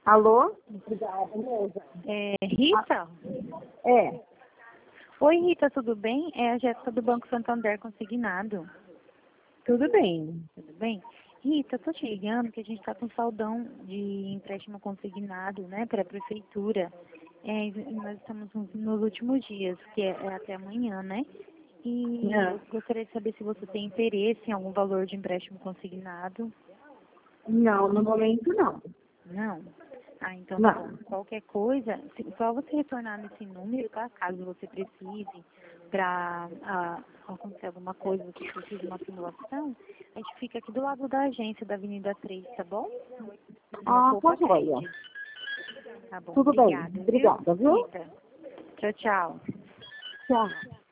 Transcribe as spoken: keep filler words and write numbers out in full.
Alô? É, Rita? É. Oi, Rita, tudo bem? É a Jéssica do Banco Santander Consignado. Tudo bem. Tudo bem? Rita, tô te ligando que a gente está com saldão de empréstimo consignado, né, para a prefeitura. É, e nós estamos nos, nos últimos dias, que é, é até amanhã, né? E Não. eu gostaria de saber se você tem interesse em algum valor de empréstimo consignado. Não, no momento não. Não? Ah, então tá Não. bom. Qualquer coisa, se- só você retornar nesse número, tá? Caso você precise para acontecer alguma coisa, você precise de uma simulação, a gente fica aqui do lado da agência da Avenida três, tá bom? No Ah, tá Poupa joia. Cred. Tá bom, Tudo bem. obrigada, viu? Obrigada, viu? Rita. Tchau, tchau. Tchau.